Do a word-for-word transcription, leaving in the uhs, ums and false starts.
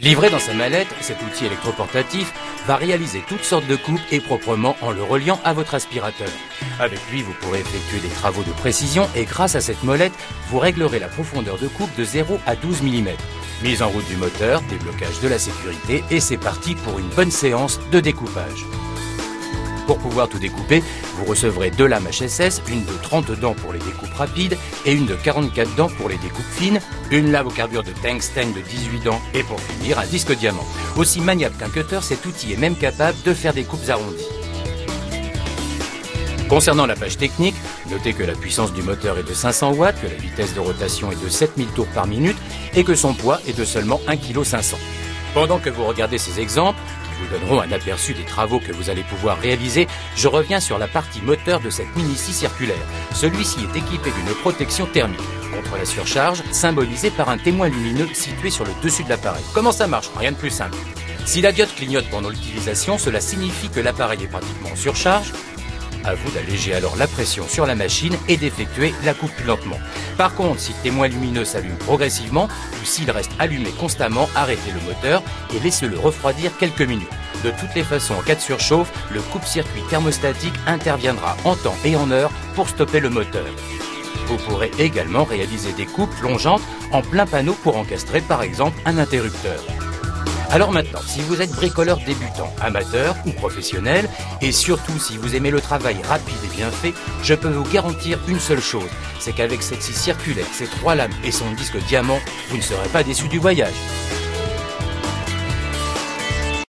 Livré dans sa mallette, cet outil électroportatif va réaliser toutes sortes de coupes et proprement en le reliant à votre aspirateur. Avec lui, vous pourrez effectuer des travaux de précision et grâce à cette molette, vous réglerez la profondeur de coupe de zéro à douze millimètres. Mise en route du moteur, déblocage de la sécurité et c'est parti pour une bonne séance de découpage. Pour pouvoir tout découper, vous recevrez deux lames H S S, une de trente dents pour les découpes rapides et une de quarante-quatre dents pour les découpes fines, une lame au carbure de tungstène de dix-huit dents et pour finir un disque diamant. Aussi maniable qu'un cutter, cet outil est même capable de faire des coupes arrondies. Concernant la page technique, notez que la puissance du moteur est de cinq cents watts, que la vitesse de rotation est de sept mille tours par minute et que son poids est de seulement un virgule cinq kilos. Pendant que vous regardez ces exemples, qui vous donneront un aperçu des travaux que vous allez pouvoir réaliser, je reviens sur la partie moteur de cette mini-scie circulaire. Celui-ci est équipé d'une protection thermique contre la surcharge, symbolisée par un témoin lumineux situé sur le dessus de l'appareil. Comment ça marche? Rien de plus simple. Si la diode clignote pendant l'utilisation, cela signifie que l'appareil est pratiquement en surcharge. À vous d'alléger alors la pression sur la machine et d'effectuer la coupe plus lentement. Par contre, si le témoin lumineux s'allume progressivement ou s'il reste allumé constamment, arrêtez le moteur et laissez-le refroidir quelques minutes. De toutes les façons, en cas de surchauffe, le coupe-circuit thermostatique interviendra en temps et en heure pour stopper le moteur. Vous pourrez également réaliser des coupes plongeantes en plein panneau pour encastrer par exemple un interrupteur. Alors maintenant, si vous êtes bricoleur débutant, amateur ou professionnel, et surtout si vous aimez le travail rapide et bien fait, je peux vous garantir une seule chose, c'est qu'avec cette scie circulaire, ses trois lames et son disque diamant, vous ne serez pas déçu du voyage.